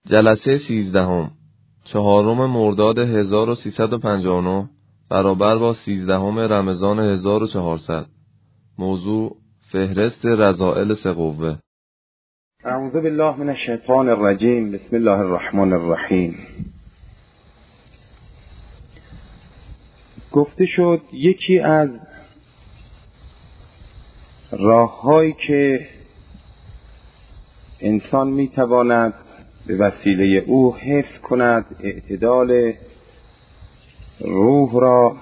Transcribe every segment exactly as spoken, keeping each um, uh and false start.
جلسه سیزدهم، چهارم مرداد هزار و سیصد و پنجاه و نه برابر با سیزدهم رمضان هزار و چهارصد. موضوع: فهرست رذائل سه قوه. اعوذ بالله من الشیطان الرجیم. بسم الله الرحمن الرحیم. گفته شد یکی از راه‌هایی که انسان میتواند به وسیله او حفظ کند اعتدال روح را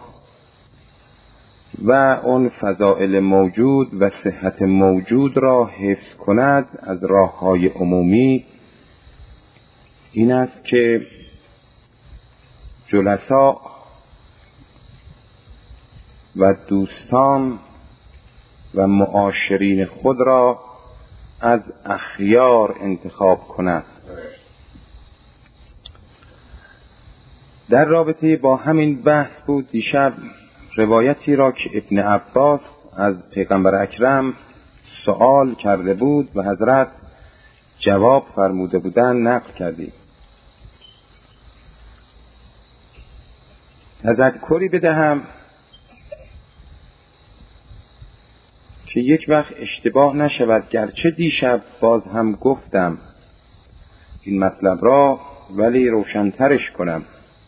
و اون فضائل موجود و صحت موجود را حفظ کند از راه‌های عمومی این است که جلسا و دوستان و معاشرین خود را از اخیار انتخاب کند. در رابطه با همین بحث بود دیشب روایتی را که ابن عباس از پیغمبر اکرم سوال کرده بود و حضرت جواب فرموده بودند نقل کردیم. تذکری بدهم که یک وقت اشتباه نشود، گرچه دیشب باز هم گفتم این مطلب را، ولی روشن‌ترش کنم.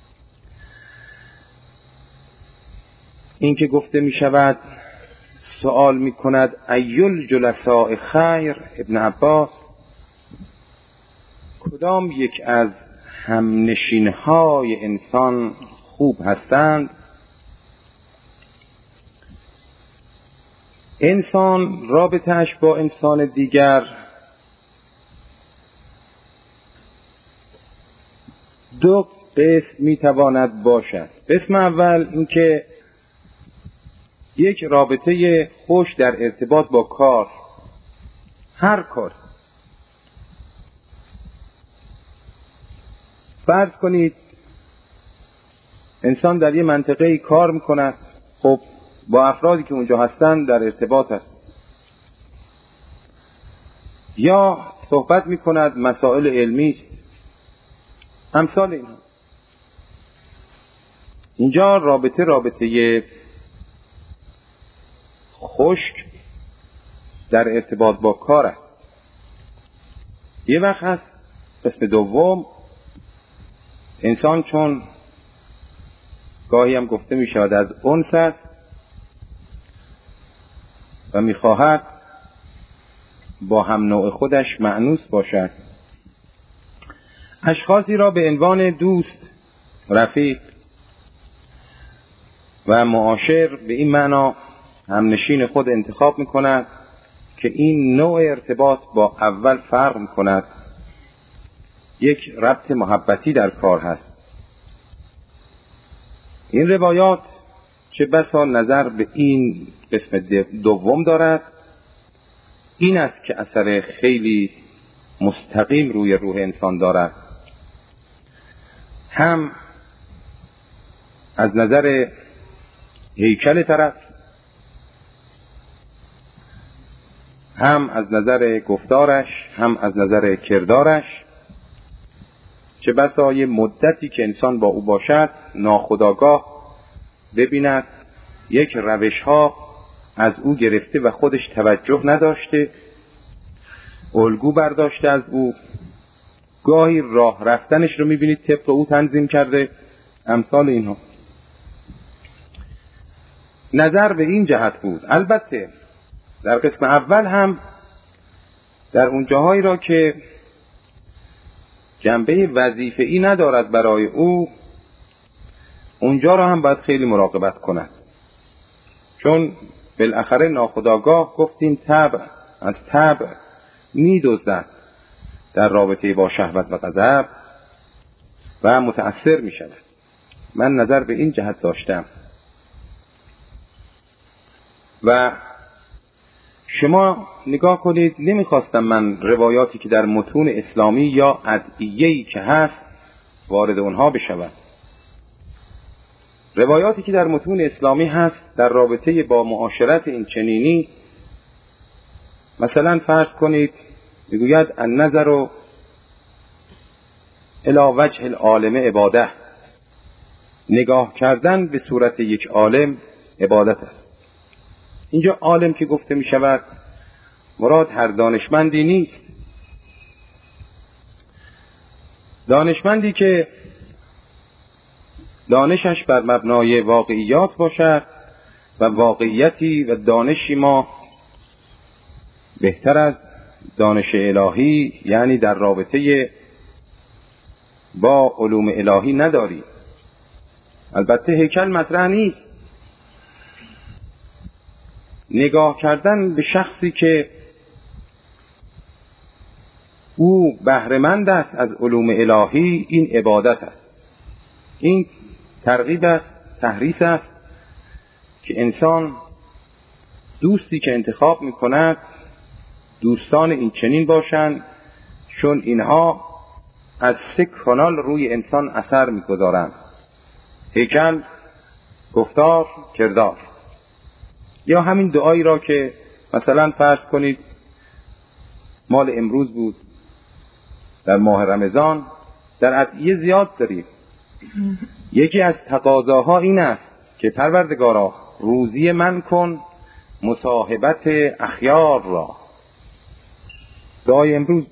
این که گفته می شود سوال می کند ایل جلساء خیر، ابن عباس کدام یک از همنشین‌های انسان خوب هستند؟ انسان رابطه‌اش با انسان دیگر دو قسم میتواند باشد. قسم اول اینکه یک رابطه خوش در ارتباط با کار، هر کار. فرض کنید انسان در یه منطقه کار میکند، خب با افرادی که اونجا هستن در ارتباط است، یا صحبت میکند، مسائل علمی است، امثال اینها. اینجا رابطه رابطه خشک در ارتباط با کار است. یه وقت هست قسم دوم، انسان چون گاهی هم گفته می شود از انس است و می خواهد با هم نوع خودش مأنوس باشد، اشخاصی را به عنوان دوست، رفیق و معاشر به این معنا همنشین خود انتخاب می کند که این نوع ارتباط با اول فرق می کند. یک ربط محبتی در کار هست. این روایات چه بسا نظر به این قسم دوم دارد. این است که اثر خیلی مستقیم روی روح انسان دارد، هم از نظر هیکل طرف، هم از نظر گفتارش، هم از نظر کردارش. چه بسا یه مدتی که انسان با او باشد ناخودآگاه ببیند یک روش ها از او گرفته و خودش توجه نداشته، الگو برداشته از او، گاهی راه رفتنش رو میبینید طبق او تنظیم کرده، امثال اینها. نظر به این جهت بود. البته در قسم اول هم در اون جاهایی را که جنبه وظیفه‌ای ندارد برای او، اونجا را هم باید خیلی مراقبت کند، چون بالاخره ناخودآگاه گفتیم طبع از طبع می‌دزدد در رابطه با شهوت و غضب و متأثر می‌شود. من نظر به این جهت داشتم و شما نگاه کنید، نمیخواستم من روایاتی که در متون اسلامی یا ادعیه‌ای که هست وارد اونها بشوم. روایاتی که در متون اسلامی هست در رابطه با معاشرت این چنینی، مثلا فرض کنید میگوید النظر الی وجه العالم عباده، نگاه کردن به صورت یک عالم عبادت است. اینجا عالم که گفته می شود مراد هر دانشمندی نیست. دانشمندی که دانشش بر مبنای واقعیات باشد و واقعیتی و دانشی ما بهتر از دانش الهی، یعنی در رابطه با علوم الهی نداری. البته هیکل مطرح نیست. نگاه کردن به شخصی که او بهره‌مند است از علوم الهی، این عبادت است. این ترغیب است، تحریص است که انسان دوستی که انتخاب می‌کند دوستان این چنین باشند، چون اینها از سه کانال روی انسان اثر می‌گذارند: هیکل، گفتار، کردار. یا همین دعایی را که مثلا فرض کنید مال امروز بود در ماه رمضان، در ادعیه زیاد داریم. یکی از تقاضاها این است که پروردگارا روزی من کن مصاحبت اخیار را. دعای امروز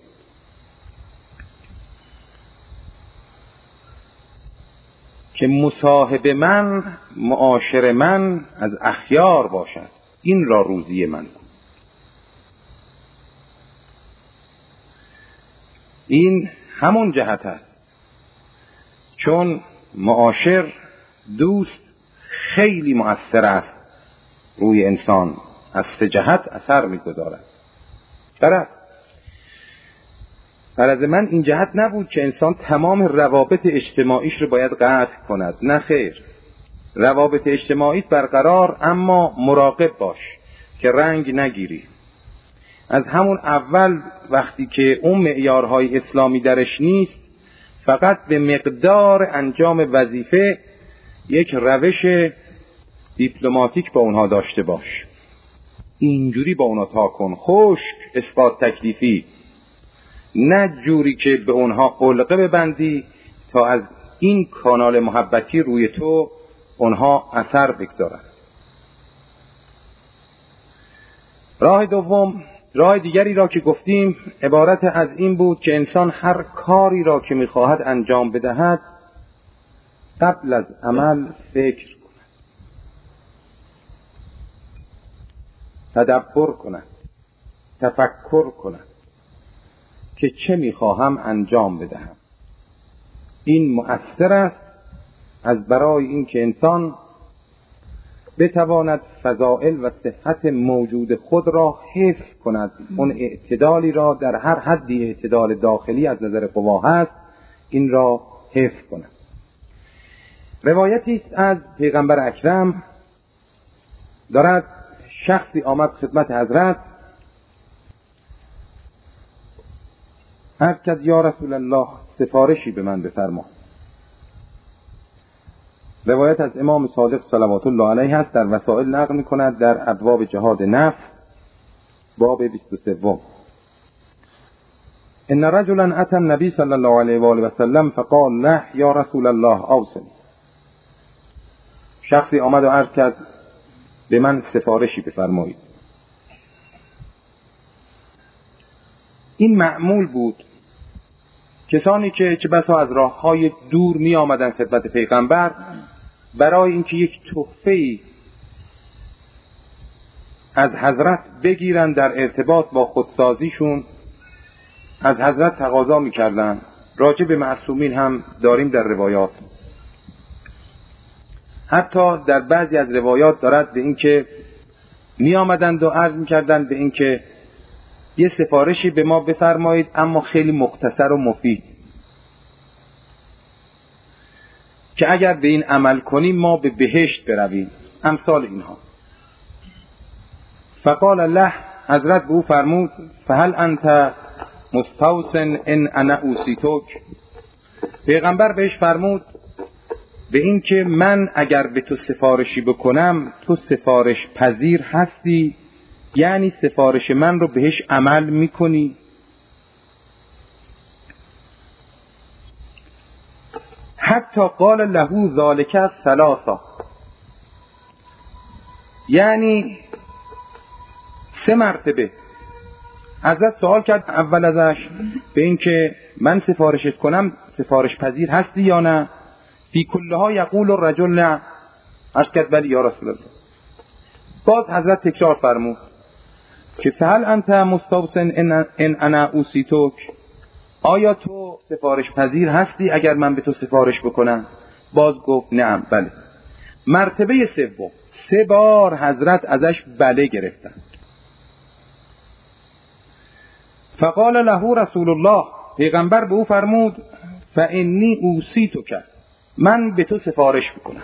که مصاحب من، معاشر من از اخیار باشد، این را روزی من کن. این همون جهت است، چون معاشر، دوست، خیلی مؤثر است روی انسان، از سه جهت اثر می‌گذارد. غرض غرض من این جهت نبود که انسان تمام روابط اجتماعیش رو باید قطع کند، نه خیر. روابط اجتماعیت برقرار، اما مراقب باش که رنگ نگیری. از همون اول وقتی که اون معیارهای اسلامی درش نیست، فقط به مقدار انجام وظیفه یک روش دیپلماتیک با اونها داشته باش. اینجوری با اونها تا کن، خشک، اثبات تکلیفی، نه جوری که به اونها علقه ببندی تا از این کانال محبتی روی تو اونها اثر بگذارن. راه دوم، راه دیگری را که گفتیم، عبارت از این بود که انسان هر کاری را که می‌خواهد انجام بدهد قبل از عمل فکر کند، تدبر کند، تفکر کند که چه می‌خواهم انجام بدهم. این مؤثر است از برای این که انسان بتواند فضائل و صحت موجود خود را حفظ کند، اون اعتدالی را در هر حدی اعتدال داخلی از نظر قوا هست این را حفظ کند. روایتی است از پیغمبر اکرم، دارد شخصی آمد خدمت حضرت، عرض کرد یا رسول الله سفارشی به من بفرما. روایت از امام صادق صلوات الله علیه است، در وسائل نقل می‌کند در ابواب جهاد نفس باب بیست و سه. ان رجلا اتى النبي صلی الله علیه و آله و سلم فقال له یا رسول الله اوصنی. شخصی آمد و عرض کرد به من سفارشی بفرمایید. این معمول بود کسانی که چه بسا از راه‌های دور می آمدن خدمت پیغمبر برای اینکه یک تحفه‌ای از حضرت بگیرن در ارتباط با خودسازیشون، از حضرت تقاضا می‌کردن. راجع به معصومین هم داریم در روایات. حتی در بعضی از روایات دارد به اینکه می آمدند و عرض می‌کردند به اینکه یه سفارشی به ما بفرمایید اما خیلی مختصر و مفید که اگر به این عمل کنیم ما به بهشت برویم، امثال اینها. فقال الله، حضرت به او فرمود فهل انت مستوسن ان انا اوصیتک. پیغمبر بهش فرمود به این که من اگر به تو سفارشی بکنم تو سفارش پذیر هستی، یعنی سفارش من رو بهش عمل میکنی. حتی قال له ذالک ثلاثا، یعنی سه مرتبه ازت سوال کرد. اول ازش به این که من سفارشت کنم سفارش پذیر هستی یا نه؟ فی کلها یقول الرجل نه. عرض کرد بلی یا رسول الله. باز حضرت تکرار فرمود که فهل انت مستوسن ان ان انا اوصیتک، آیا تو سفارش پذیر هستی اگر من به تو سفارش بکنم؟ باز گفت نعم بله. مرتبه سوم سه بار حضرت ازش بله گرفتن. فقال له رسول الله، پیغمبر به او فرمود فانی اوصیتک، من به تو سفارش میکنم.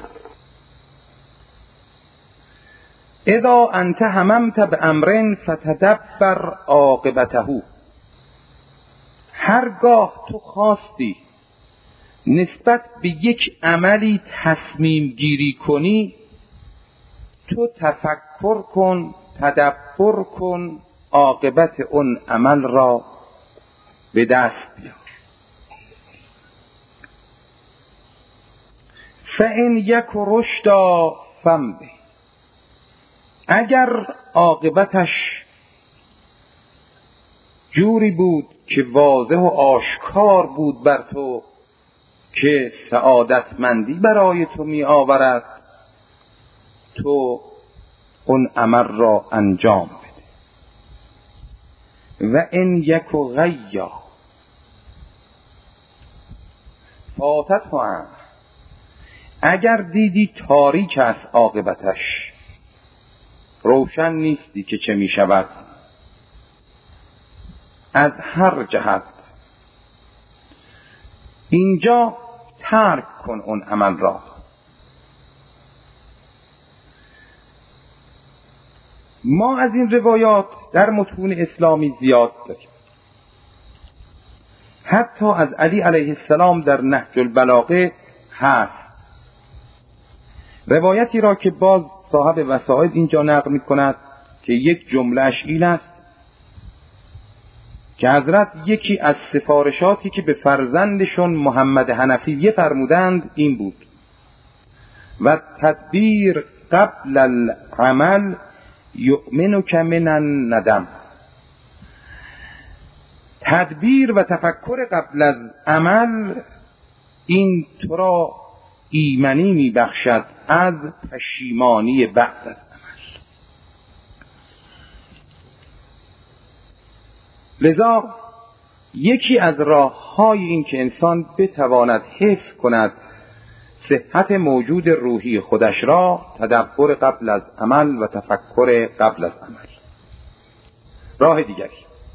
اذا انت هممت بامر فتدبر عاقبته، هرگاه تو خواستی نسبت به یک عملی تصمیم گیری کنی، تو تفکر کن، تدبر کن، عاقبت اون عمل را به دست بیار. فإن یک رشدا فمضی، اگر عاقبتش جوری بود که واضح و آشکار بود بر تو که سعادتمندی برای تو می آورد، تو اون عمل را انجام بده. و ان یک غیا فاتت هم، اگر دیدی تاریک است عاقبتش، روشن نیستی که چه می شود از هر جهت، اینجا ترک کن اون عمل را. ما از این روایات در متون اسلامی زیاد داریم. حتی از علی علیه السلام در نهج البلاغه هست روایتی را که باز صاحب وسائل اینجا نقل می کند که یک جملهش این است که حضرت یکی از سفارشاتی که به فرزندشون محمد حنفیه فرمودند این بود: و تدبیر قبل العمل یؤمنک من الندم. تدبیر و تفکر قبل از عمل این تو را ایمنی می بخشد از پشیمانی بعد از عمل. لذا یکی از راه‌های این که انسان بتواند حفظ کند صحت موجود روحی خودش را، تدبر قبل از عمل و تفکر قبل از عمل. راه دیگری،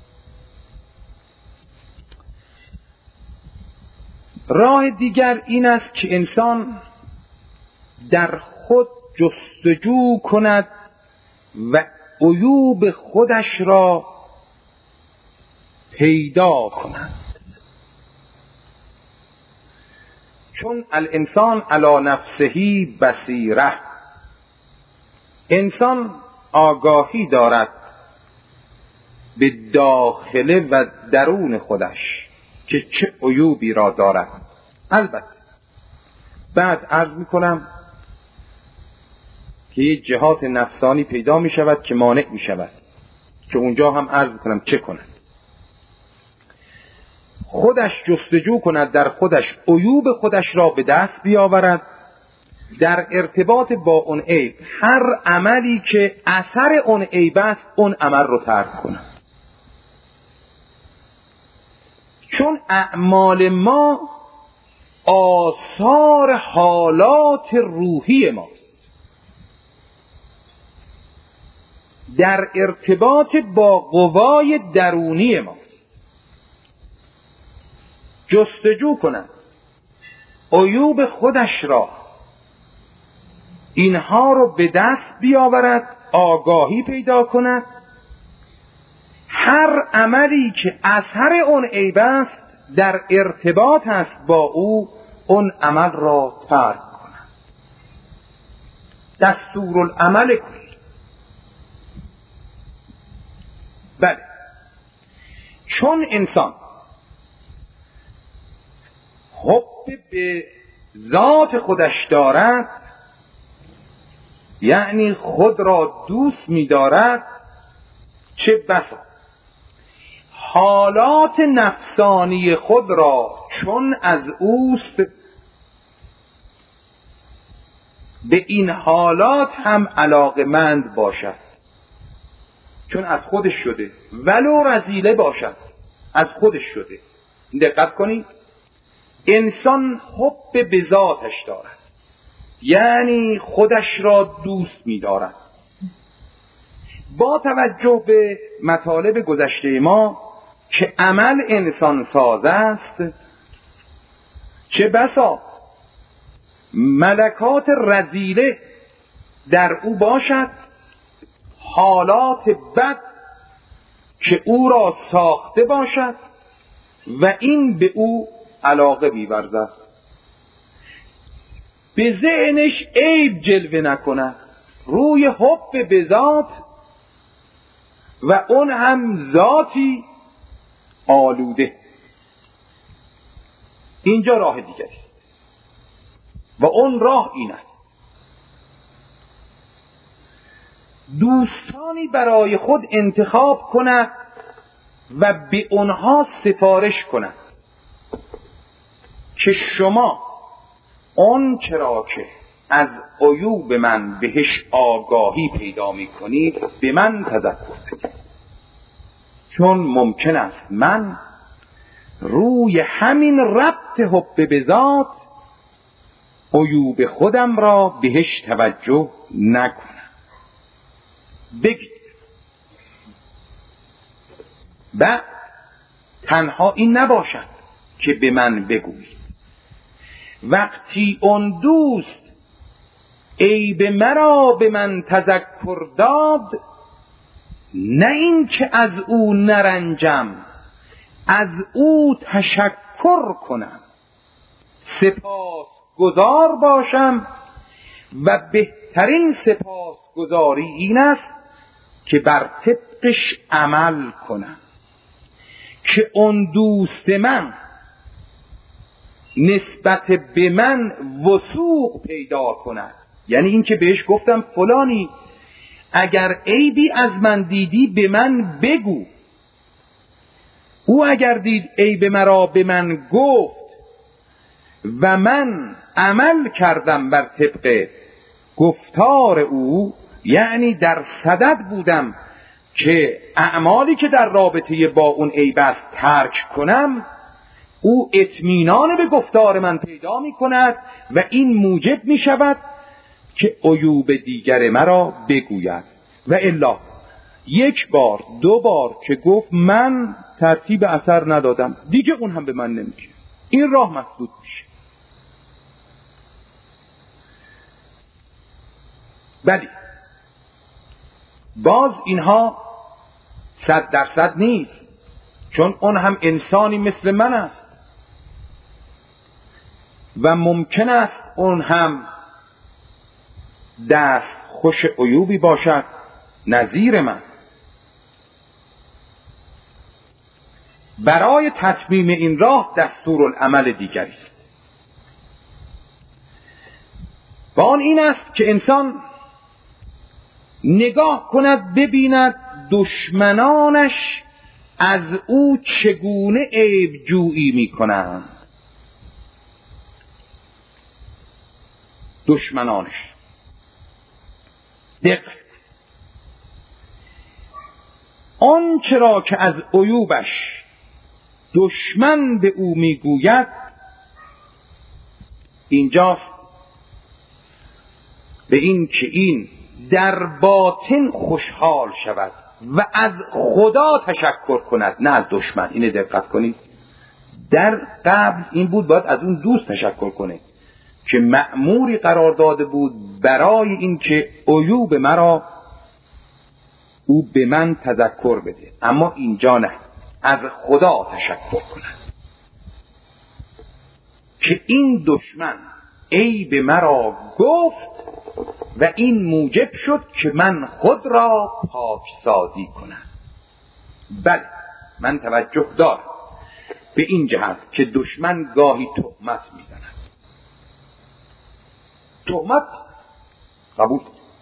راه دیگر این است که انسان در خود جستجو کند و عیوب خودش را پیدا کند. چون الانسان علی نفسه بصیره، انسان آگاهی دارد به داخله و درون خودش که چه عیوبی را دارد. البته بعد عرض میکنم که یک جهات نفسانی پیدا می شود که مانع می شود، که اونجا هم عرض میکنم چه کند. خودش جستجو کند، در خودش عیوب خودش را به دست بیاورد، در ارتباط با اون عیب هر عملی که اثر اون عیب است اون عمل رو ترک کند. چون اعمال ما آثار حالات روحی ماست، در ارتباط با قوای درونی ماست. جستجو کنند عیوب خودش را، اینها رو به دست بیاورد، آگاهی پیدا کند، هر عملی که اثر اون عیب است در ارتباط است با او، اون عمل را ترک کند. دستورالعمل کل. بله، چون انسان حب به ذات خودش دارد، یعنی خود را دوست می‌دارد، چه بسا حالات نفسانی خود را چون از اوست به این حالات هم علاقمند باشد، چون از خودش شده، ولو رذیله باشد از خودش شده. دقت کنید، انسان حب به ذاتش دارد، یعنی خودش را دوست می دارد. با توجه به مطالب گذشته ما که عمل انسان ساز است، چه بسا ملکات رذیله در او باشد، حالات بد که او را ساخته باشد و این به او علاقه بی‌ورزد، به ذهنش عیب جلوه نکند، روی حب به ذات و اون هم ذاتی آلوده. اینجا راه دیگری است و اون راه این است: دوستانی برای خود انتخاب کند و به اونها سفارش کند که شما اون چرا که از عیوب من بهش آگاهی پیدا می کنید به من تذکر بدید، چون ممکن است من روی همین ربط حب به ذات عیوب خودم را بهش توجه نکنم. بگید. بعد تنها این نباشد که به من بگویید، وقتی اون دوست عیب مرا به من تذکر داد، نه این که از او نرنجم، از او تشکر کنم، سپاس گزار باشم و بهترین سپاس گزاری این است که بر طبقش عمل کنم که اون دوست من نسبت به من وثوق پیدا کند. یعنی این که بهش گفتم فلانی اگر عیبی از من دیدی به من بگو، او اگر دید عیب مرا به من گفت و من عمل کردم بر طبق گفتار او، یعنی در صدد بودم که اعمالی که در رابطه با اون عیب است ترک کنم، او اطمینان به گفتار من پیدا می کند و این موجب می شود که عیوب دیگر مرا بگوید. و الا یک بار دو بار که گفت من ترتیب اثر ندادم، دیگه اون هم به من نمیشه، این راه مسدود میشه. بلی باز اینها صد درصد نیست، چون اون هم انسانی مثل من است و ممکن است اون هم دست خوش عیوبی باشد نظیر من. برای تتمیم این راه دستورالعمل دیگری است و آن این است که انسان نگاه کند ببیند دشمنانش از او چگونه عیب جویی می کنند. دشمنانش دقیق آن چرا که از عیوبش دشمن به او میگوید، اینجاست به این که این در باطن خوشحال شود و از خدا تشکر کند، نه از دشمن. اینه دقت کنید، در قبل این بود باید از اون دوست تشکر کنه که مأموری قرار داده بود برای این که عیوب مرا او به من تذکر بده، اما اینجا نه، از خدا تشکر کند که این دشمن عیب مرا گفت و این موجب شد که من خود را پاک سازی کنم. بله من توجه دارم به این جهت که دشمن گاهی تهمت میزند تهمت قبول.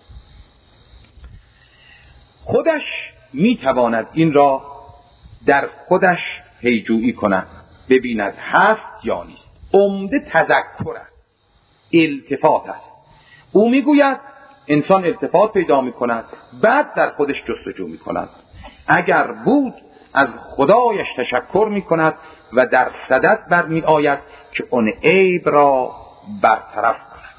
خودش میتواند این را در خودش پیجویی کند، ببیند هست یا نیست. عمده تذکر است، التفات است. او میگوید انسان التفات پیدا میکند، بعد در خودش جستجو میکند. اگر بود از خدایش تشکر میکند و در صدد برمی آید که اون عیب را برطرف کند.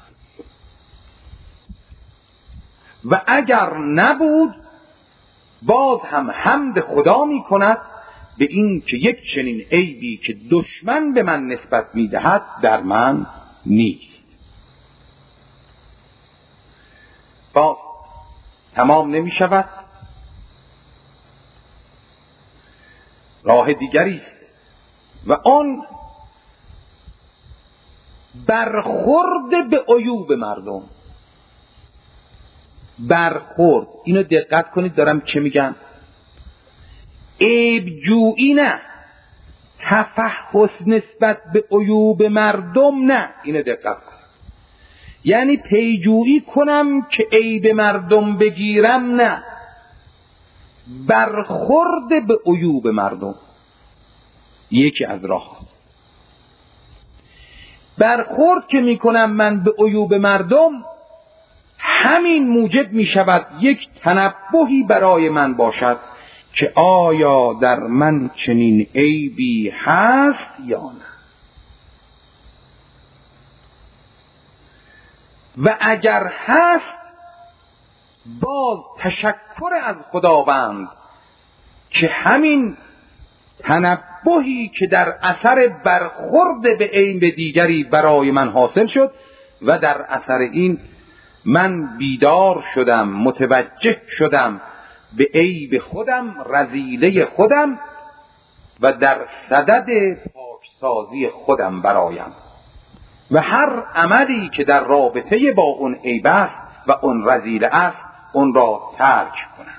و اگر نبود باز هم حمد خدا میکند به این که یک چنین عیبی که دشمن به من نسبت میدهد در من نیست. باز تمام نمی شود. راه دیگری است و آن برخورد به عیوب مردم. برخورد، اینو دقت کنید دارم چه میگم. عیب جویی نه، تفحص نسبت به عیوب مردم نه. اینو دقت کنید. یعنی پیجویی کنم که عیب مردم بگیرم نه، برخورد به عیوب مردم یکی از راه هست. برخورد که میکنم من به عیوب مردم، همین موجب میشود یک تنبهی برای من باشد که آیا در من چنین عیبی هست یا نه. و اگر هست باز تشکر از خداوند که همین تنبهی که در اثر برخورد به عیب دیگری برای من حاصل شد و در اثر این من بیدار شدم، متوجه شدم به عیب خودم، رذیله خودم و در صدد پاکسازی خودم برایم و هر عملی که در رابطه با اون عیب است و اون رذیله است اون را ترک کنم.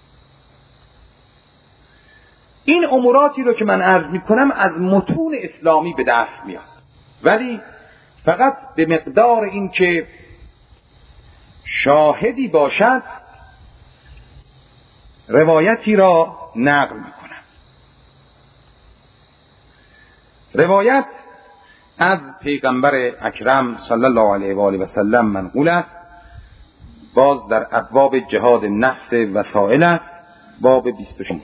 این اموراتی رو که من عرض می کنم از متون اسلامی به دست میاد، ولی فقط به مقدار این که شاهدی باشد روایتی را نقل می کنم. روایت از پیغمبر اکرم صلی الله علیه و آله و سلم منقول است. باز در ابواب جهاد نفس وسائل است، باب بیست و شش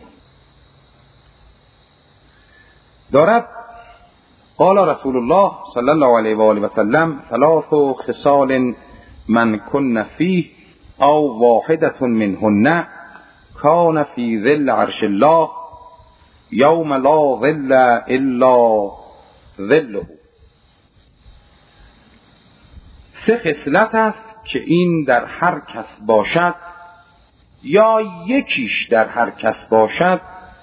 دارد. قال رسول الله صلی الله علیه و آله و سلم ثلاث خصال من کن فیه او واحدة منهن کان فی ظل عرش الله یوم لا ظل الا ظله. سه خصلت است که این در هر کس باشد یا یکیش در هر کس باشد،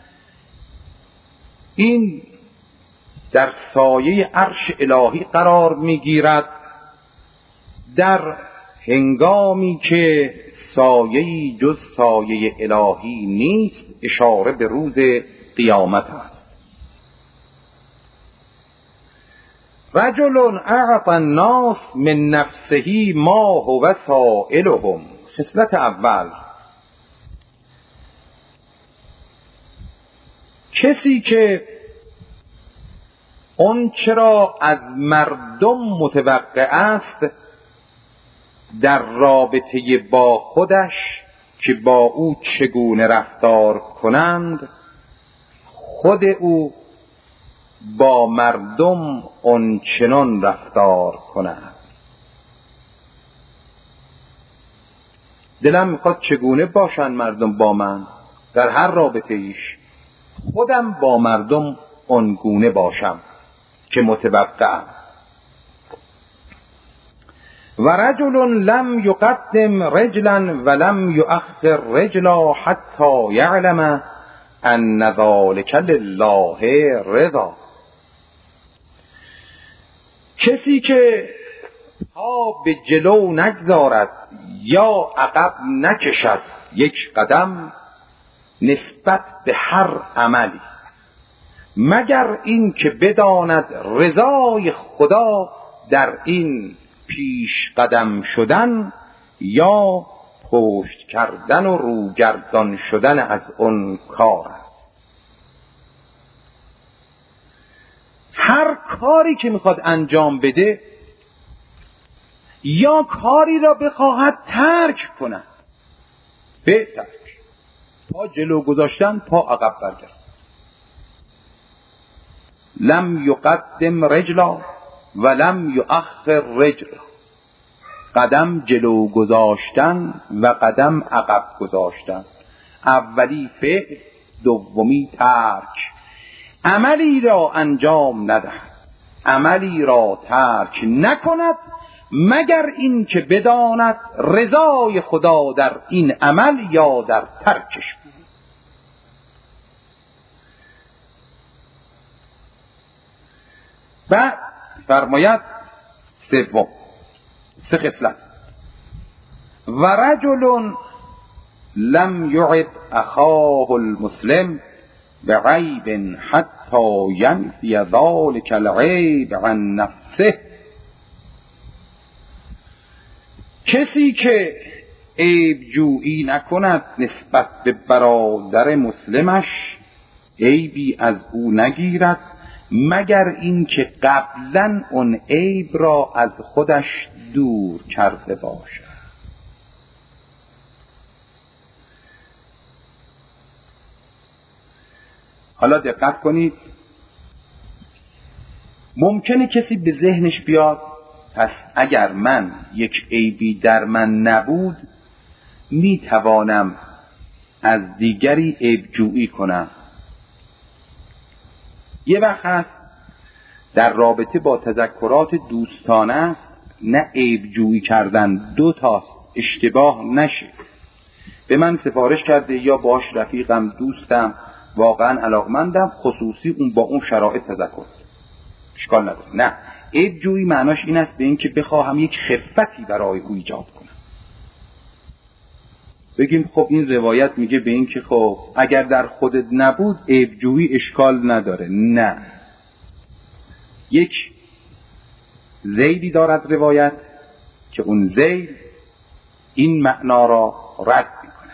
این در سایه عرش الهی قرار میگیرد در هنگامی که سایه‌ای جز سایه الهی نیست. اشاره به روز قیامت است. رجل اعطى الناس من نفسه ما هو سائلهم. خصلت اول، کسی که اون چرا از مردم متوقع است در رابطه با خودش که با او چگونه رفتار کنند، خود او با مردم اون چنان رفتار کند. دلم میخواد چگونه باشن مردم با من در هر رابطه ایش، خودم با مردم اون گونه باشم که متوقعم. و رجل لم یقدم رجلا ولم یؤخر رجلا حتی یعلم ان ذلک لله رضا. کسی که پا به جلو نگذارد یا عقب نکشد یک قدم نسبت به هر عملی، مگر این که بداند رضای خدا در این پیش قدم شدن یا پشت کردن و روگردان شدن از اون کار است. هر کاری که میخواد انجام بده یا کاری را بخواهد ترک کند، به ترک، پا جلو گذاشتن، پا عقب برگردن. لم یقدم رجلا و لم یؤخر رجلا، قدم جلو گذاشتن و قدم عقب گذاشتن. اولی فعل، دومی ترک. عملی را انجام ندهد، عملی را ترک نکند مگر این که بداند رضای خدا در این عمل یا در ترکش بود. بعد فرماید سوم، سه خصلت. و رجل لم یعب اخاه المسلم بعیب حتی ینفی ذلک العیب عن نفسه. کسی که عیب جویی نکند نسبت به برادر مسلمش، عیبی از او نگیرد مگر این که قبلا اون عیب را از خودش دور کرده باشد. حالا دقت کنید، ممکنه کسی به ذهنش بیاد پس اگر من یک عیبی در من نبود می توانم از دیگری عیب جویی کنم. یه وقت هست در رابطه با تذکرات دوستانه نه عیب جویی کردن دو تاست، اشتباه نشه. به من سفارش کرده یا باش رفیقم، دوستم، واقعا علاقمندم، خصوصی اون با اون شرایط تذکر، اشکال نداره. نه، عیب جویی معناش این است به این که بخواهم یک خفتی برای او ایجاد کنم. بگیم خب این روایت میگه به این که خب اگر در خودت نبود عیب جویی اشکال نداره. نه، یک زیدی دارد روایت که اون زید این معنا را رد میکنه.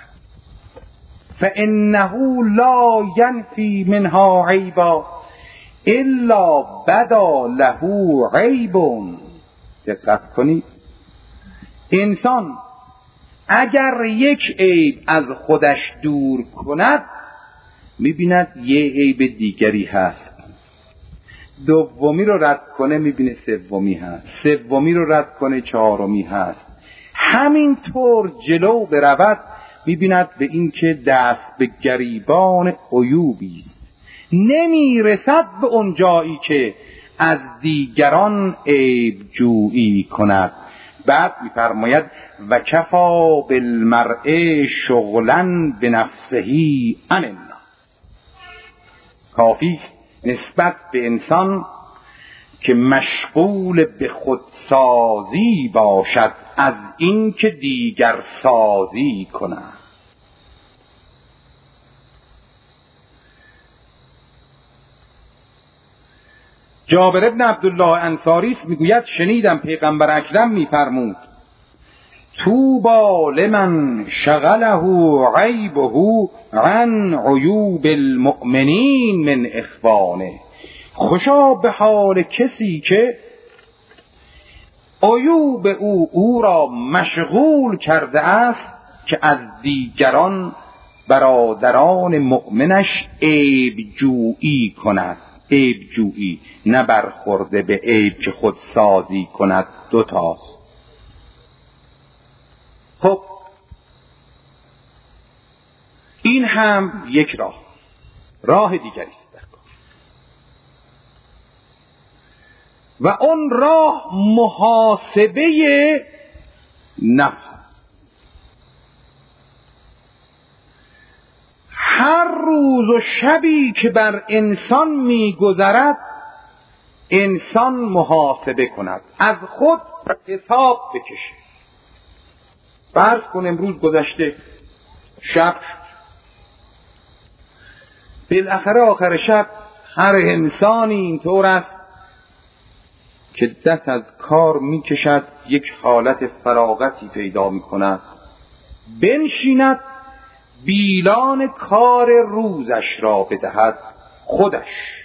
فانه لا ینفی منها عیبا الا بدا له عیب. دقت کنید، انسان اگر یک عیب از خودش دور کند میبیند یه عیب دیگری هست، دومی رو رد کنه میبینه سومی هست، سومی رو رد کنه چهارمی هست، همینطور جلو برود میبیند به این که دست به گریبان عیوبی است، نمیرسد به اون جایی که از دیگران عیب جویی کند. بعد میفرماید و کفا بالمرء شغلا بنفسه عن الناس. کافی نسبت به انسان که مشغول به خودسازی باشد از این که دیگر سازی کند. جابر ابن عبدالله انصاری میگوید شنیدم پیغمبر اکرم میفرمود طوبی لمن شغله عیبه عن عیوب المؤمنین من اخوانه. خوشا به حال کسی که عیوب او او را مشغول کرده است که از دیگران برادران مؤمنش عیب جویی کند. عیب جویی، نه برخورده به عیب که خود سازی کند، دو تاست. خب این هم یک راه، راه دیگری است در کار. و اون راه محاسبه نفس است. هر روز و شبی که بر انسان می‌گذرد انسان محاسبه کند، از خود حساب بکشه. فرض کن امروز گذشته، شب شد، بالاخره آخر شب هر انسانی اینطور است که دست از کار می کشد، یک حالت فراغتی پیدا می کند، بنشیند بیلان کار روزش را بدهد خودش.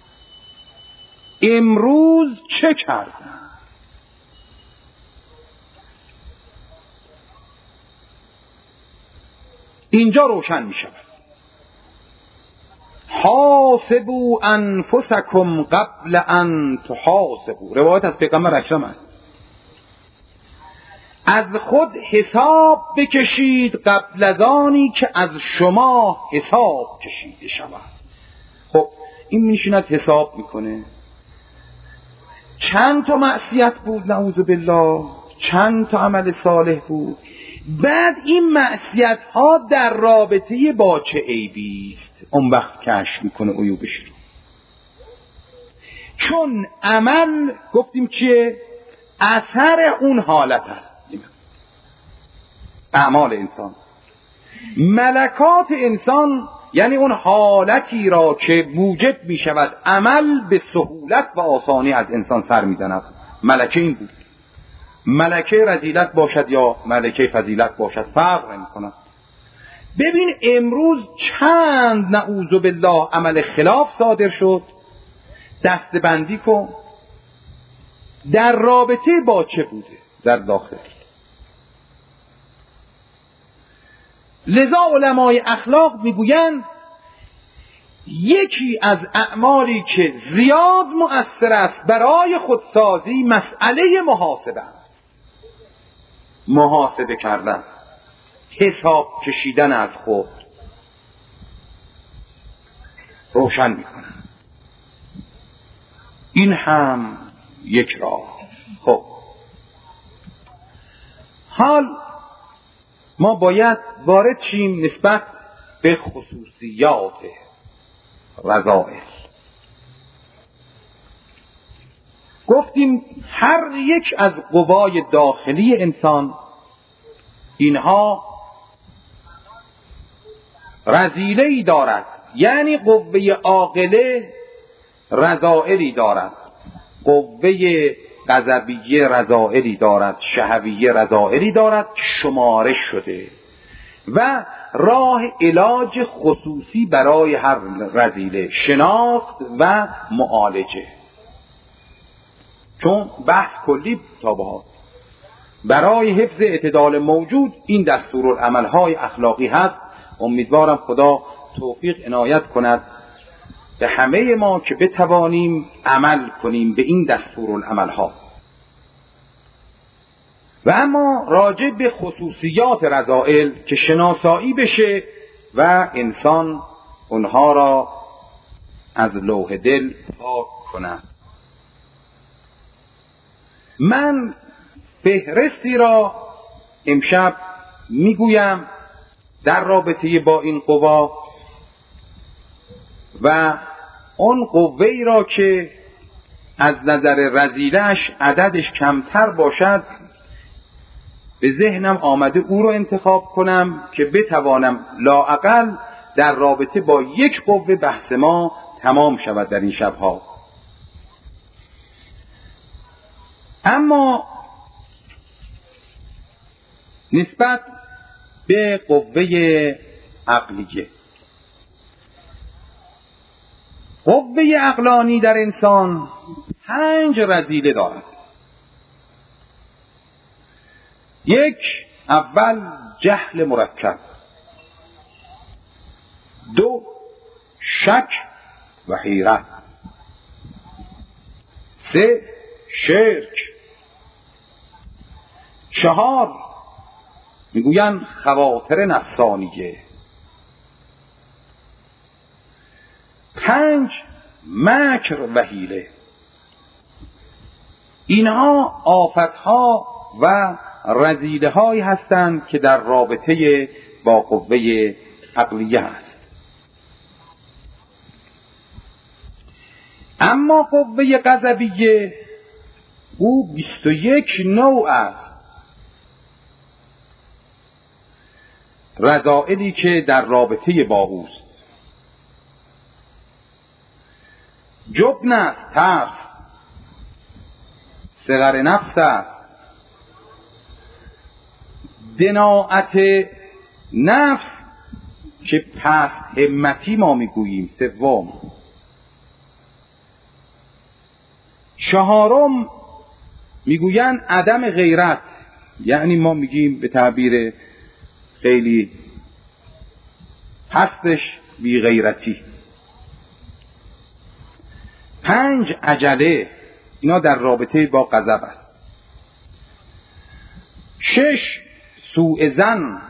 امروز چه کردم؟ اینجا روشن می شود. حاسبوا انفسکم قبل ان تحاسبوا، روایت از پیغمبر اکرم است. از خود حساب بکشید قبل از آنی که از شما حساب کشیده شود. خب این میشیند حساب میکنه چند تا معصیت بود، نعوذ بالله، چند تا عمل صالح بود، بعد این معصیت ها در رابطه با چه عیبی است، اون وقت کشف میکنه عیوبش رو. چون عمل گفتیم که اثر اون حالت است، اعمال انسان، ملکات انسان، یعنی اون حالتی را که موجب می شود عمل به سهولت و آسانی از انسان سر می زند. ملکه این بود. ملکه رذیلت باشد یا ملکه فضیلت باشد فرق نمی کند. ببین امروز چند نعوذ بالله عمل خلاف صادر شد، دستبندی کن در رابطه با چه بوده در داخل. لذا علمای اخلاق میگویند یکی از اعمالی که زیاد مؤثر است برای خودسازی مسئله محاسبه است. محاسبه کردن، حساب کشیدن از خود. روشن میکنن این هم یک راه. خب حال ما باید وارد شیم نسبت به خصوصیات رذائل. گفتیم هر یک از قوای داخلی انسان اینها رذیله‌ای دارد، یعنی قوه عاقله رذائلی دارد، قوه غضبیه رذائلی دارد، شهویه رذائلی دارد که شمارش شده و راه علاج خصوصی برای هر رذیله شناخت و معالجه. چون بحث کلی تابعات برای حفظ اعتدال موجود این دستورالعمل‌های اخلاقی هست. امیدوارم خدا توفیق عنایت کند به همه ما که بتوانیم عمل کنیم به این دستورالعمل‌ها. و اما راجع به خصوصیات رذائل که شناسایی بشه و انسان اونها را از لوح دل پاک کند. من فهرستی را امشب میگویم در رابطه با این قوا و اون قوه‌ای را که از نظر رذیلش عددش کمتر باشد به ذهنم آمده او رو انتخاب کنم که بتوانم لااقل در رابطه با یک قوه بحث ما تمام شود در این شبها. اما نسبت به قوه عقلیه، قوه عقلانی در انسان پنج رذیله دارد. یک، اول جهل مرکب، دو شک و حیرت، سه شرک، چهار میگویند خواطر نفسانیه، پنج مکر و حیله. اینها آفتها و رذیله هایی هستند که در رابطه با قوه عقلیه هست. اما قوه غضبیه او بیست و یک نوع است، رذائلی که در رابطه با اوست. جبن است، ترس، صغر نفس است. دناعت نفس که پست همتی ما میگوییم سوم. چهارم میگویند عدم غیرت، یعنی ما میگیم به تعبیر خیلی پستش بی غیرتی. پنج عجله، اینا در رابطه با غضب است. شش سوء ظن،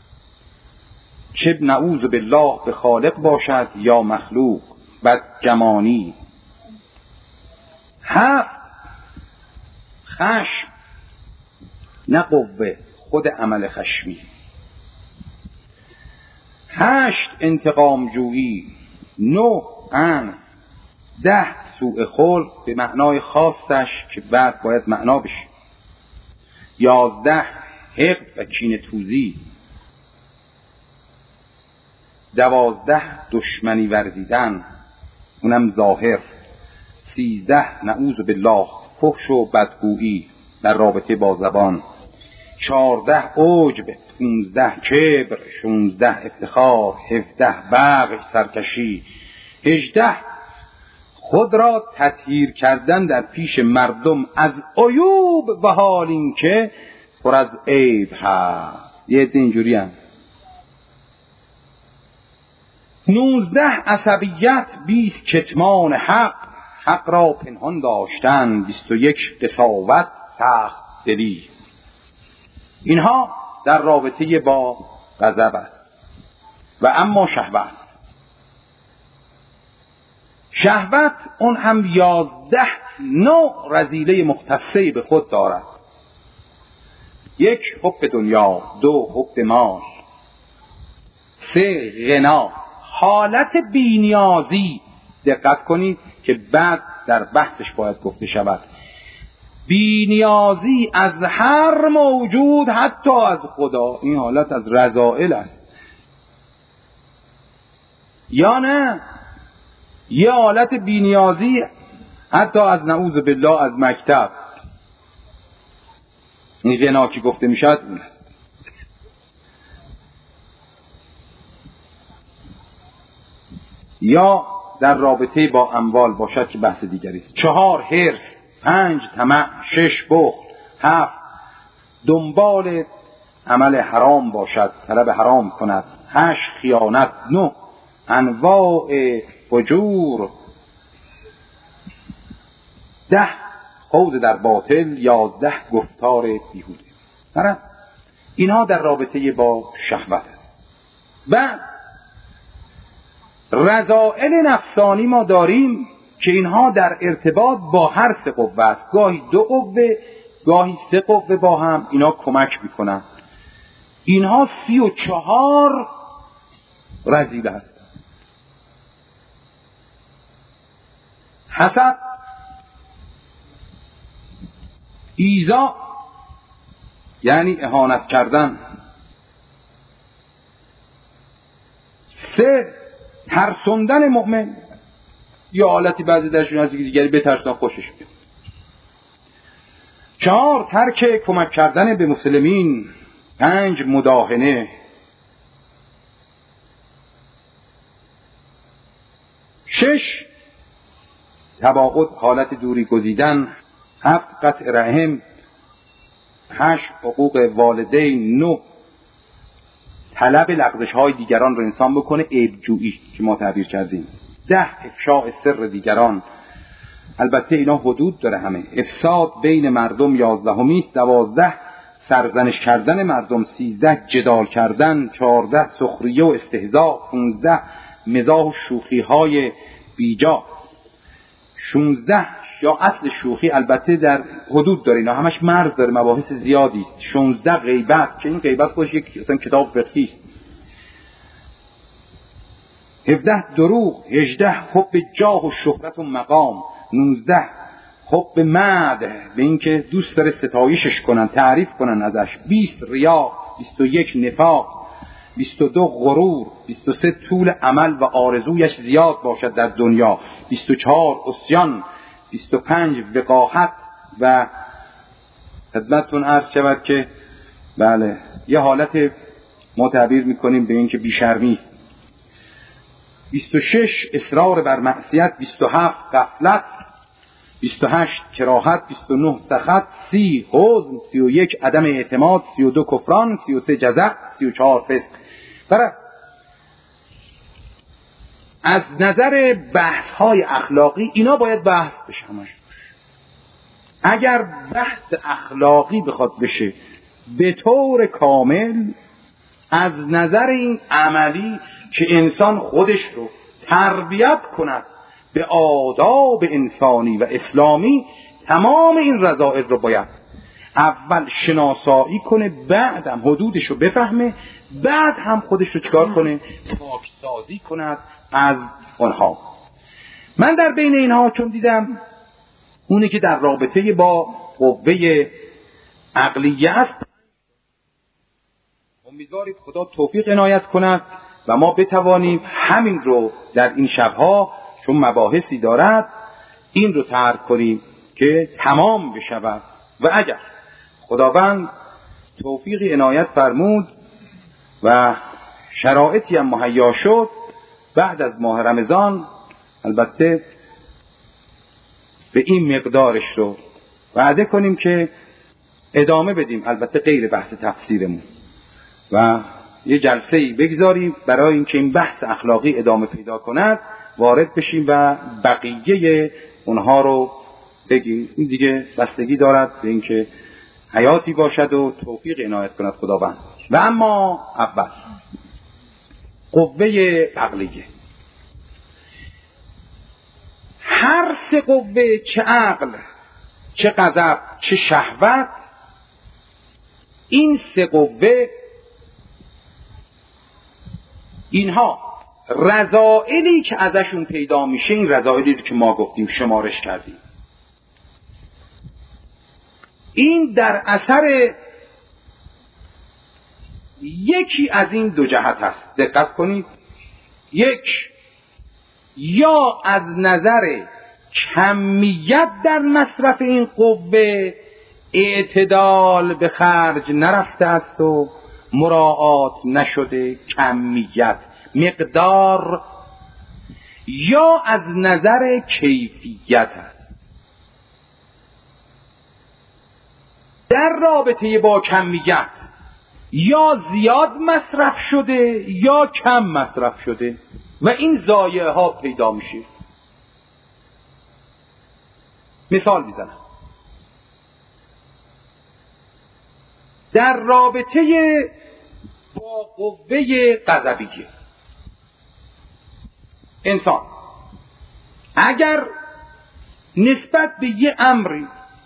چه نعوذ بالله به خالق باشد یا مخلوق، بدگمانی. هفت خشم، نه قوه، خود عمل خشمی. هشت انتقام جویی. نه انف. ده سوء خلق به معنای خاصش که بعد باید معنا بشه. یازده حقد و کینه توزی. دوازده دشمنی ورزیدن، اونم ظاهر. سیزده نعوذ بالله فحش و بدگویی در رابطه با زبان. چهارده عجب. پونزده کبر. شونزده افتخار. هفده بغی سرکشی. هجده خود را تطهیر کردن در پیش مردم از عیوب و حال این که پر از عیب هست. یه عده اینجوری هم. نوزده عصبیت. بیست کتمان حق، حق را پنهان داشتن. بیست و یک قساوت، سخت دلی. اینها در رابطه با غضب است. و اما شهوت، شهوت اون هم یازده نوع رذیله مختصه به خود دارد. یک حب دنیا. دو حب مال. سه غنا، حالت بی‌نیازی. دقت کنید که بعد در بحثش باید گفته شود. بی‌نیازی از هر موجود حتی از خدا. این حالت از رذائل است. یا نه یه حالت بی‌نیازی حتی از نعوذ بالله از مکتب. این غنا که گفته میشد اون است. یا در رابطه با اموال باشد که بحث دیگری است. چهار حرص. پنج طمع. شش بخل. هفت دنبال عمل حرام باشد، طلب حرام کند. هشت خیانت. نه انواع فجور. ده خوض در باطل. یازده گفتار بیهوده. درست؟ اینها در رابطه با شهوت است. بعد رذائل نفسانی ما داریم که اینها در ارتباط با هر سه قوه است. گاهی دو قوه، گاهی سه قوه با هم اینا کمک میکنن. اینها سی و چهار رذیله است. حسد، ایذا یعنی اهانت کردن. سه ترسوندن مؤمن، یا حالتی بعضی درشون هستی که دیگری بترسن خوشش بیاد. چهار ترک کمک کردن به مسلمین. پنج مداهنه. شش تباعد، حالت دوری گزیدن. هفت قطع رحم. هشت حقوق والدین. نه طلب لغزش های دیگران رو انسان بکنه، عیب جویی که ما تعبیر کردیم. ده افشاء سر دیگران. البته اینا حدود داره همه. افساد بین مردم یازدهمی است. دوازده سرزنش کردن مردم. سیزده جدال کردن. چهارده سخریه و استهزاء. پونزده مزاح و شوخی های بیجا. شونزده یا اصل شوخی البته در حدود داره، اینا همش مرز داره، مباحث زیادی است. شانزده غیبت، که این غیبت خودش یک اصلا کتاب فقهی است. هفده دروغ. هجده حب جاه و شهرت و مقام. نوزده حب مدح، به این که دوست داره ستایشش کنن، تعریف کنن ازش. بیست ریا. بیست و یک نفاق. بیست و دو غرور. بیست و سه طول عمل و آرزویش زیاد باشد در دنیا. بیست و چهار عصیان. بیست و پنج وقاحت و خدمتتون عرض شود که بله یه حالت ما تعبیر میکنیم به این که بیشرمی. بیست و شش اصرار بر معصیت، بیست و هفت غفلت، بیست و هشت کراهت، بیست و نه سخط، سی حزن، سی و یک عدم اعتماد، سی و دو کفران، سی و سه جزع، سی و چهار فسق. برای از نظر بحث های اخلاقی اینا باید بحث بشه همش. اگر بحث اخلاقی بخواد بشه به طور کامل از نظر این عملی که انسان خودش رو تربیت کند به آداب انسانی و اسلامی، تمام این رذائل رو باید اول شناسایی کنه، بعد هم حدودش رو بفهمه، بعد هم خودش رو چکار کنه؟ پاکسازی کند از اونها. من در بین اینها چون دیدم اونی که در رابطه با قوه عقلیه است، امیدواریم خدا توفیق عنایت کند و ما بتوانیم همین رو در این شبها چون مباحثی دارد این رو ترک کنیم که تمام بشود و اگر خداوند توفیقی عنایت فرمود و شرایطی هم مهیا شد بعد از ماه رمضان، البته به این مقدارش رو وعده کنیم که ادامه بدیم، البته غیر بحث تفسیرمون، و یه جلسه‌ای بگذاریم برای اینکه این بحث اخلاقی ادامه پیدا کند، وارد بشیم و بقیه اونها رو بگیم. این دیگه بستگی دارد به اینکه حیاتی باشد و توفیق عنایت کند خداوند. و اما اول قوه عقلیه. هر سه قوه، چه عقل، چه غضب، چه شهوت، این سه قوه اینها رذائلی که ازشون پیدا میشه، این رذائلی که ما گفتیم شمارش کردیم، این در اثر یکی از این دو جهت هست. دقت کنید، یک، یا از نظر کمیت در مصرف این قوه اعتدال به خرج نرفته است و مراعات نشده کمیت مقدار، یا از نظر کیفیت است. در رابطه با کمیت یا زیاد مصرف شده یا کم مصرف شده و این ضایعه ها پیدا میشه. مثال میزنم، در رابطه با قوه غضبیه، انسان اگر نسبت به یه امری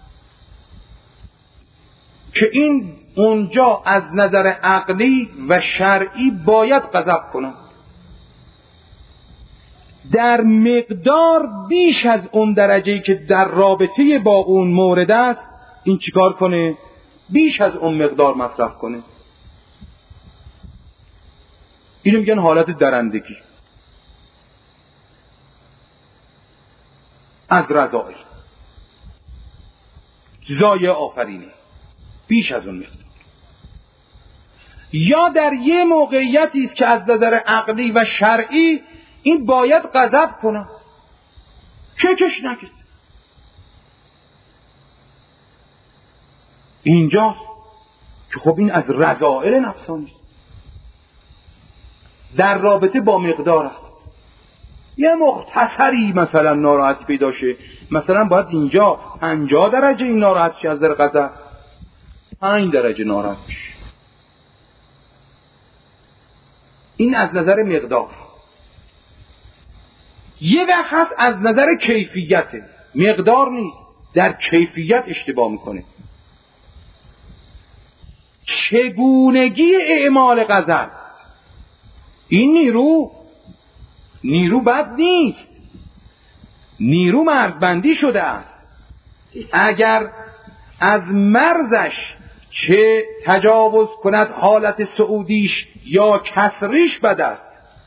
که این اونجا از نظر عقلی و شرعی باید غضب کنه، در مقدار بیش از اون درجه‌ای که در رابطه با اون مورد است، این چیکار کنه؟ بیش از اون مقدار مصرف کنه. اینو میگن حالت درندگی از رذائل، ضایعه آفرینی بیش از اون مقدار. یا در یه موقعیتی است که از نظر عقلی و شرعی این باید غضب کنه، چکش نکشه، اینجا که خب این از رذائل نفسانی است، در رابطه با مقدار است. یه مختصری مثلا ناراحتی پیدا شه، مثلا باید اینجا پنجاه درجه این ناراحت شه، از در غضب پنج درجه ناراحت شه. این از نظر مقدار. یه وقت هست از نظر کیفیته، مقدار نیست، در کیفیت اشتباه میکنه. چگونگی اعمال غضب، این نیرو نیرو بد نیست، نیرو مرزبندی شده است. اگر از مرزش چه تجاوز کند حالت سعودیش یا کسریش بد است.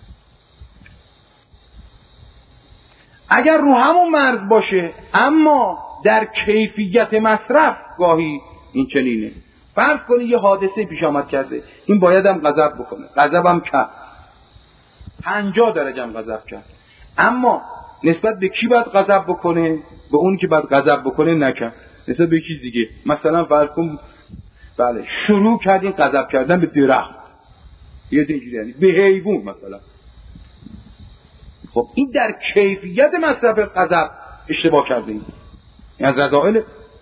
اگر رو همون مرز باشه اما در کیفیت مصرف گاهی این چنینه. فرض کنی یه حادثه پیش آمد کرده، این باید هم غضب بکنه، غضبم کرد، پنجاه درجه هم غضب کرد، اما نسبت به کی باید غضب بکنه؟ به اونی که باید غضب بکنه نکرد، نسبت به چیز دیگه. مثلا فرض کن بله شروع کردین غضب کردن به درخت، یه دیگه یعنی به حیوان مثلا. خب این در کیفیت مصرف غضب اشتباه کردین، این از رذائل.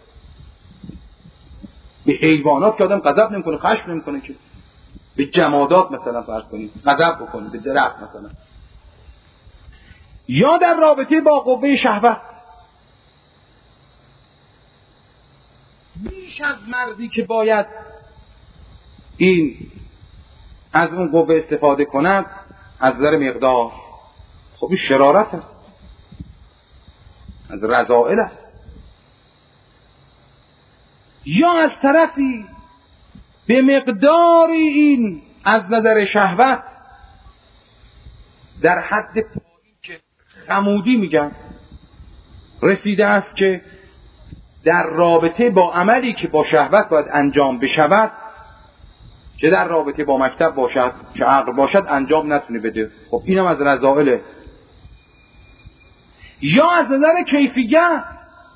به حیوانات که آدم غضب نمیکنه، خشم نمیکنه، که به جمادات مثلا فرض کنید غضب بکنه، به درخت مثلا. یا در رابطه با قوه شهوت، بیش از مردی که باید این از اون قوه استفاده کند از نظر مقدار، خب این شرارت است، از رذائل است. یا از طرفی به مقداری این از نظر شهوت در حد پایین که خمودی میگن رسیده است که در رابطه با عملی که با شهوت باید انجام بشود، چه در رابطه با مکتب باشد چه عقل باشد، انجام نتونه بده. خب اینم از رذائله. یا از نظر کیفیت،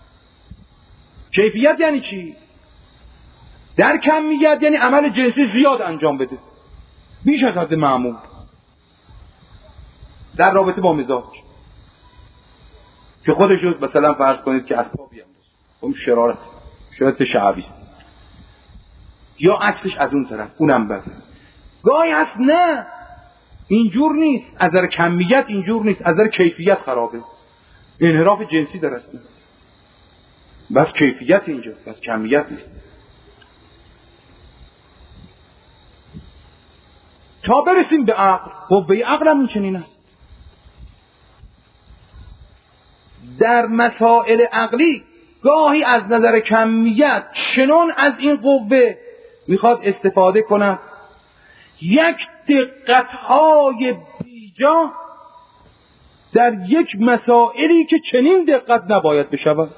کیفیت یعنی چی؟ در کمیت یعنی عمل جنسی زیاد انجام بده، بیش از حد معمول، در رابطه با مزاج، که خودش رو مثلا فرض کنید که از پا بیاندازه، اون شرارت شرارت شعبی. یا عکسش از اون طرف، اونم بده. گاهی هست نه اینجور نیست، از نظر کمیت اینجور نیست، از نظر کیفیت خرابه، انحراف جنسی درست نیست، بس کیفیت اینجا، بس کمیت نیست. تا برسیم به عقل. قوه عقل هم چنین است. در مسائل عقلی گاهی از نظر کمیت چنان از این قوه میخواد استفاده کند، یک دقتهای بیجا در یک مسائلی که چنین دقت نباید بشود،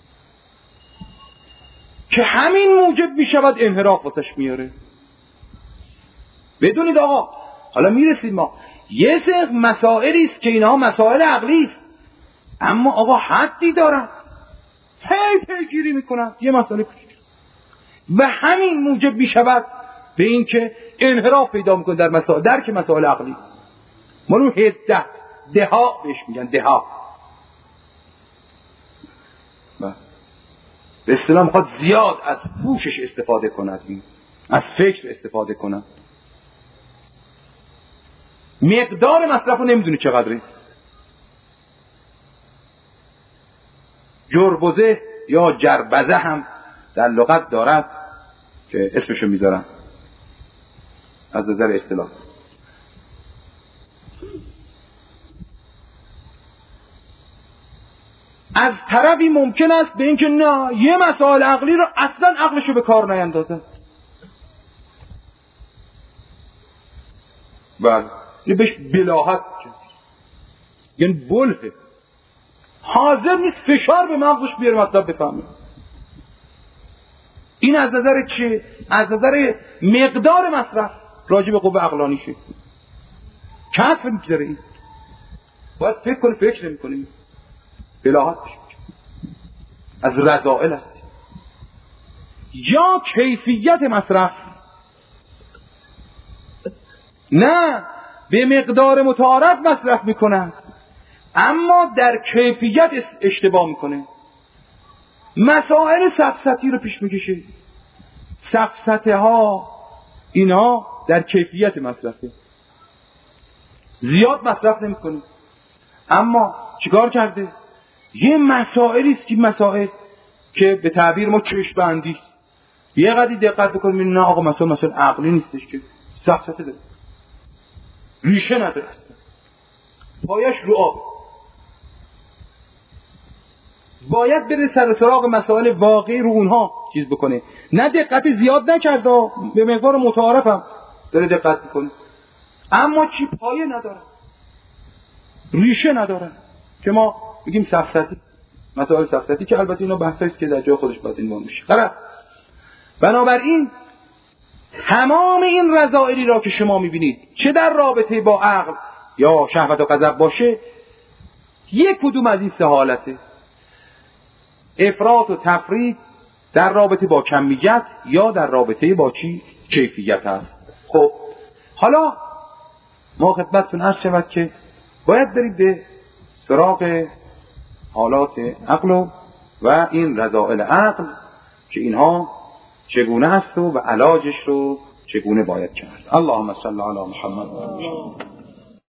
که همین موجب میشود انحراف واسش میاره. بدونید آقا، حالا میرسیم ما یه سری مسائلی است که اینها مسائل عقلی است، اما آقا حدی دارن، پی پیگیری میکنن یه مسئله کوچیک و همین موجب میشود به این که انحراف پیدا میکنه در مسائل، درک مسائل عقلی. مالو هده دها بهش میگن، دها به اصطلاح میخواد زیاد از هوشش استفاده کند، از فکر استفاده کند، مقدار مصرف رو نمیدونی چقدره. جربزه یا جربزه هم در لغت دارد که اسمشو میذارم از نظر اصطلاح. از طرفی ممکن است به اینکه نه یه مسائل عقلی رو اصلا عقلشو به کار نیندازه، بله یه بهش بلاحت یعنی بلحه، حاضر نیست فشار به مغزش بیاره مطلب بفهمه. این از نظر چه؟ از نظر مقدار مصرف راجع به قوه عقلانیشه، کسر میگذاره. این باید فکر کنه، فکر نمی کنه، بلاحت بشه، از رذائل است. یا کیفیت مصرف، نه به مقدار متعارف مصرف میکنن اما در کیفیت اشتباه میکنه. مسائل سفسطی رو پیش میکشه، سفسطه ها اینا در کیفیت مصرفه، زیاد مصرف نمیکنه اما چیکار کرده؟ یه مسائلی است که مسائل که به تعبیر ما چشم بندی، یه قدری دقت بکنیم نه آقا مسائل مسائل عقلی نیستش که سفسطه داره، ریشه نداره، اصلا پایش رو آب. باید بره سر سراغ مسائل واقعی رو اونها چیز بکنه، نه دقت زیاد نکرده، به مقدار متعارف هم داره دقت بکنه اما چی پایه نداره، ریشه نداره، که ما بگیم سفسطی، مسائل سفسطی، که البته اینا بحثایی است که در جای خودش باید عنوان میشه. خلاص بنابراین تمام این رذائلی را که شما میبینید چه در رابطه با عقل یا شهوت و غضب باشه، یک کدوم از این سه حالته: افراط و تفریط در رابطه با کمیت یا در رابطه با چی؟ کیفیت هست. خب حالا ما خدمتتون عرض شود که باید برید به سراغ حالات عقل و این رذائل عقل که اینها چگونه هست و علاجش رو چگونه باید کرد. اللهم صل علی محمد.